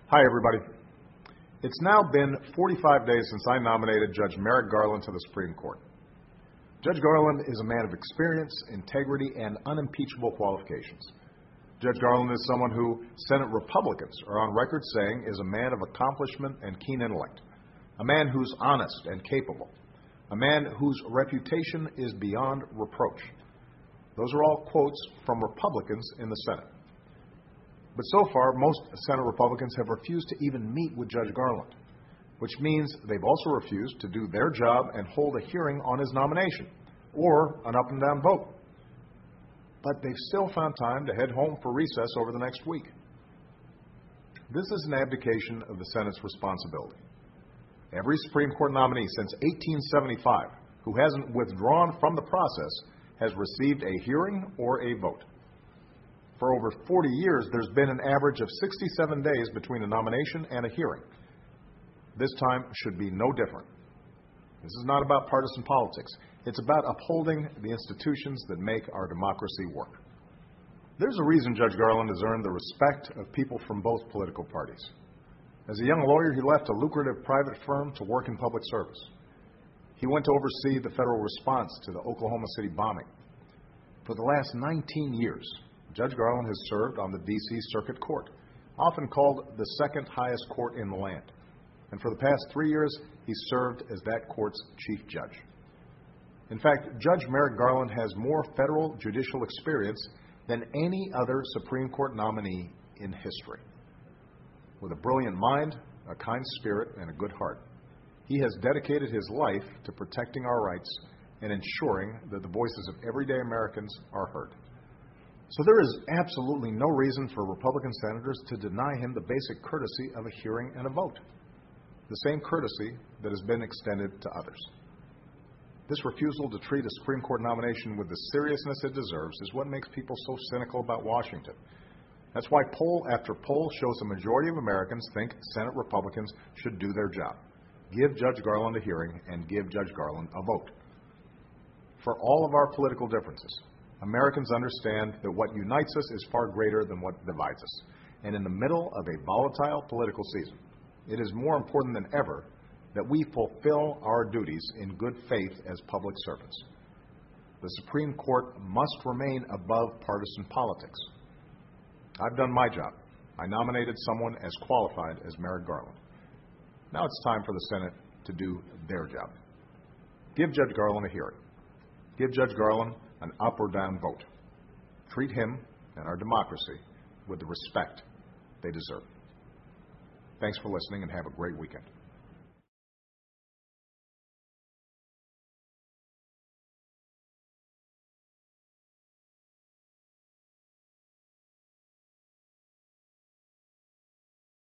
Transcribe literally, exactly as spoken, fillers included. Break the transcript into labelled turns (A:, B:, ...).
A: Hi, everybody. It's now been forty-five days since I nominated Judge Merrick Garland to the Supreme Court. Judge Garland is a man of experience, integrity, and unimpeachable qualifications. Judge Garland is someone who Senate Republicans are on record saying is a man of accomplishment and keen intellect, a man who's honest and capable, a man whose reputation is beyond reproach. Those are all quotes from Republicans in the Senate. But so far, most Senate Republicans have refused to even meet with Judge Garland, which means they've also refused to do their job and hold a hearing on his nomination or an up and down vote. But they've still found time to head home for recess over the next week. This is an abdication of the Senate's responsibility. Every Supreme Court nominee since eighteen seventy-five who hasn't withdrawn from the process has received a hearing or a vote. For over forty years, there's been an average of sixty-seven days between a nomination and a hearing. This time should be no different. This is not about partisan politics. It's about upholding the institutions that make our democracy work. There's a reason Judge Garland has earned the respect of people from both political parties. As a young lawyer, he left a lucrative private firm to work in public service. He went to oversee the federal response to the Oklahoma City bombing. For the last nineteen years, Judge Garland has served on the D C Circuit Court, often called the second highest court in the land. And for the past three years, he served as that court's chief judge. In fact, Judge Merrick Garland has more federal judicial experience than any other Supreme Court nominee in history. With a brilliant mind, a kind spirit, and a good heart, he has dedicated his life to protecting our rights and ensuring that the voices of everyday Americans are heard. So there is absolutely no reason for Republican senators to deny him the basic courtesy of a hearing and a vote, the same courtesy that has been extended to others. This refusal to treat a Supreme Court nomination with the seriousness it deserves is what makes people so cynical about Washington. That's why poll after poll shows the majority of Americans think Senate Republicans should do their job. Give Judge Garland a hearing and give Judge Garland a vote. For all of our political differences, Americans understand that what unites us is far greater than what divides us. And in the middle of a volatile political season, it is more important than ever that we fulfill our duties in good faith as public servants. The Supreme Court must remain above partisan politics. I've done my job. I nominated someone as qualified as Merrick Garland. Now it's time for the Senate to do their job. Give Judge Garland a hearing. Give Judge Garland an up or down vote. Treat him and our democracy with the respect they deserve. Thanks for listening and have a great weekend.